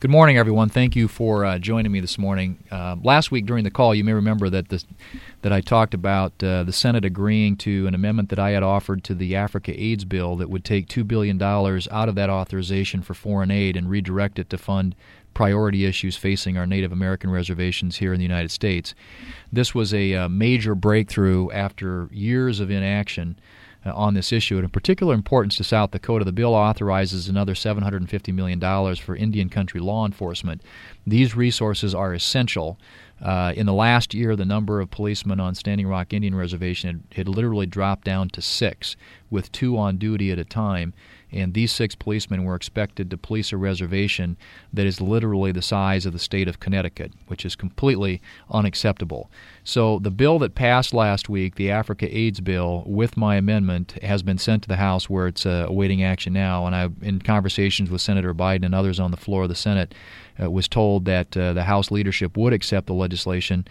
Good morning, everyone. Thank you for joining me this morning. Last week during the call, you may remember that I talked about the Senate agreeing to an amendment that I had offered to the Africa AIDS bill that would take $2 billion out of that authorization for foreign aid and redirect it to fund priority issues facing our Native American reservations here in the United States. This was a major breakthrough after years of inaction on this issue. And of particular importance to South Dakota, the bill authorizes another $750 million for Indian country law enforcement. These resources are essential. In the last year, the number of policemen on Standing Rock Indian Reservation had literally dropped down to 6, with 2 on duty at a time. And these 6 policemen were expected to police a reservation that is literally the size of the state of Connecticut, which is completely unacceptable. So the bill that passed last week, the Africa AIDS bill, with my amendment, has been sent to the House where it's awaiting action now. And I, in conversations with Senator Biden and others on the floor of the Senate, was told that the House leadership would accept the legislation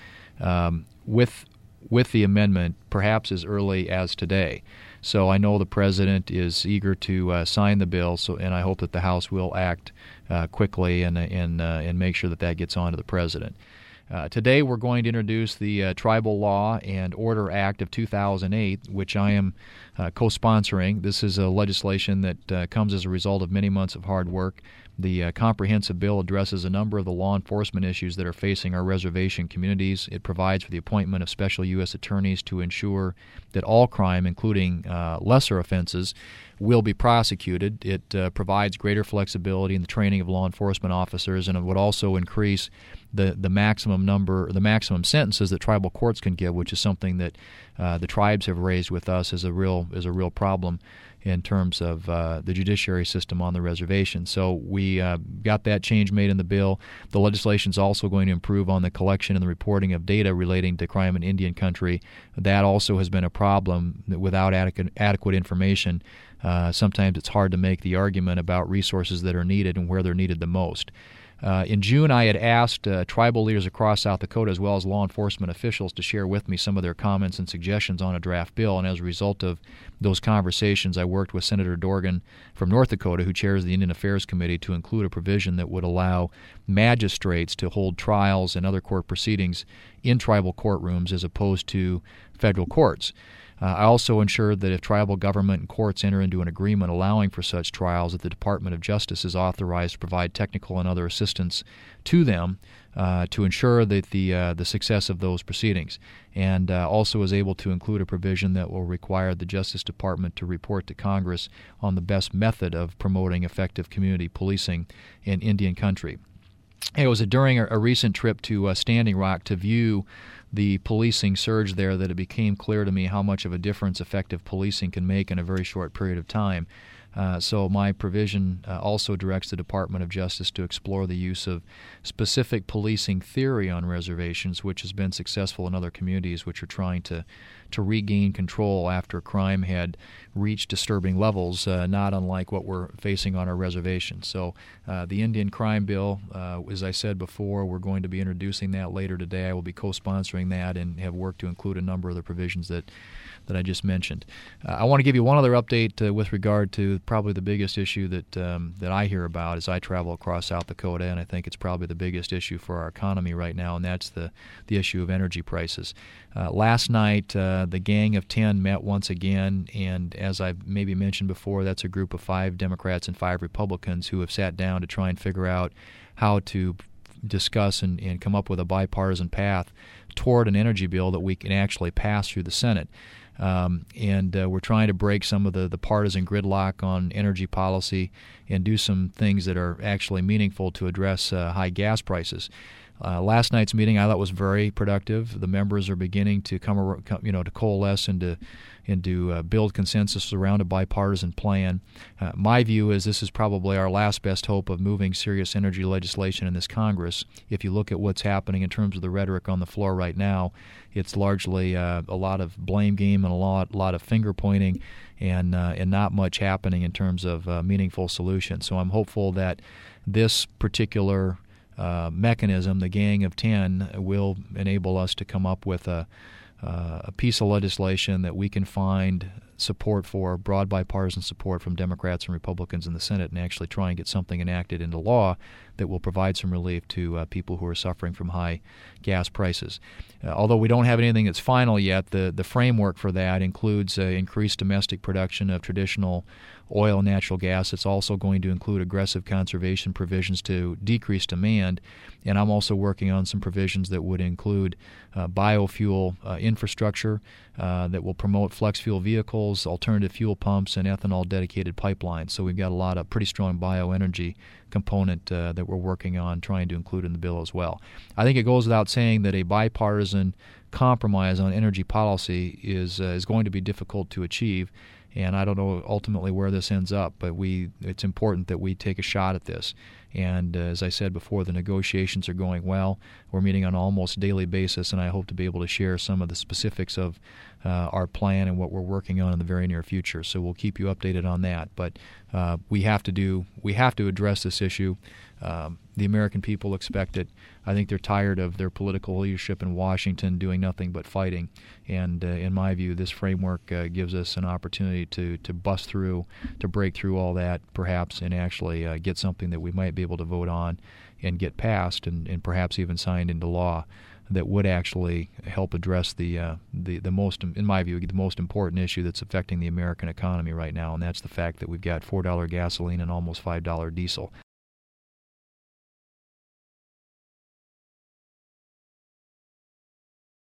with the amendment perhaps as early as today. So I know the President is eager to sign the bill, and I hope that the House will act quickly and make sure that gets on to the President. Today we're going to introduce the Tribal Law and Order Act of 2008, which I am co-sponsoring. This is a legislation that comes as a result of many months of hard work. The comprehensive bill addresses a number of the law enforcement issues that are facing our reservation communities. It provides for the appointment of special U.S. attorneys to ensure that all crime, including lesser offenses, will be prosecuted. It provides greater flexibility in the training of law enforcement officers, and it would also increase the maximum sentences that tribal courts can give, which is something that the tribes have raised with us as a real problem in terms of the judiciary system on the reservation. So we got that change made in the bill. The legislation is also going to improve on the collection and the reporting of data relating to crime in Indian country. That also has been a problem without adequate information. Sometimes it's hard to make the argument about resources that are needed and where they're needed the most. In June, I had asked tribal leaders across South Dakota as well as law enforcement officials to share with me some of their comments and suggestions on a draft bill, and as a result of those conversations, I worked with Senator Dorgan from North Dakota, who chairs the Indian Affairs Committee, to include a provision that would allow magistrates to hold trials and other court proceedings in tribal courtrooms as opposed to federal courts. I also ensured that if tribal government and courts enter into an agreement allowing for such trials, that the Department of Justice is authorized to provide technical and other assistance to them to ensure that the success of those proceedings, and also is able to include a provision that will require the Justice Department to report to Congress on the best method of promoting effective community policing in Indian country. It was during a recent trip to Standing Rock to view the policing surge there that it became clear to me how much of a difference effective policing can make in a very short period of time. So my provision also directs the Department of Justice to explore the use of specific policing theory on reservations, which has been successful in other communities which are trying to regain control after crime had reached disturbing levels, not unlike what we're facing on our reservations. So the Indian crime bill, as I said before, we're going to be introducing that later today. I will be co-sponsoring that and have worked to include a number of the provisions that I just mentioned. I want to give you one other update with regard to probably the biggest issue that I hear about as I travel across South Dakota, and I think it's probably the biggest issue for our economy right now, and that's the issue of energy prices. Last night, the Gang of 10 met once again, and as I've maybe mentioned before, that's a group of 5 Democrats and 5 Republicans who have sat down to try and figure out how to discuss and come up with a bipartisan path toward an energy bill that we can actually pass through the Senate. And we're trying to break some of the partisan gridlock on energy policy and do some things that are actually meaningful to address high gas prices. Last night's meeting I thought was very productive. The members are beginning to to coalesce and to build consensus around a bipartisan plan. My view is this is probably our last best hope of moving serious energy legislation in this Congress. If you look at what's happening in terms of the rhetoric on the floor right now, it's largely a lot of blame game and a lot of finger pointing, and not much happening in terms of meaningful solutions. So I'm hopeful that this particular mechanism, the Gang of 10, will enable us to come up with a piece of legislation that we can find broad bipartisan support from Democrats and Republicans in the Senate, and actually try and get something enacted into law that will provide some relief to people who are suffering from high gas prices. Although we don't have anything that's final yet, the framework for that includes increased domestic production of traditional oil and natural gas. It's also going to include aggressive conservation provisions to decrease demand, and I'm also working on some provisions that would include biofuel infrastructure that will promote flex fuel vehicles, alternative fuel pumps, and ethanol-dedicated pipelines. So we've got a lot of pretty strong bioenergy component that we're working on trying to include in the bill as well. I think it goes without saying that a bipartisan compromise on energy policy is going to be difficult to achieve, and I don't know ultimately where this ends up, but it's important that we take a shot at this. And as I said before, the negotiations are going well. We're meeting on an almost daily basis, and I hope to be able to share some of the specifics of our plan and what we're working on in the very near future. So we'll keep you updated on that. But we have to address this issue. The American people expect it. I think they're tired of their political leadership in Washington doing nothing but fighting. And in my view, this framework gives us an opportunity to bust through, to break through all that, perhaps, and actually get something that we might be able to vote on and get passed and perhaps even signed into law that would actually help address the most, in my view, the most important issue that's affecting the American economy right now, and that's the fact that we've got $4 gasoline and almost $5 diesel.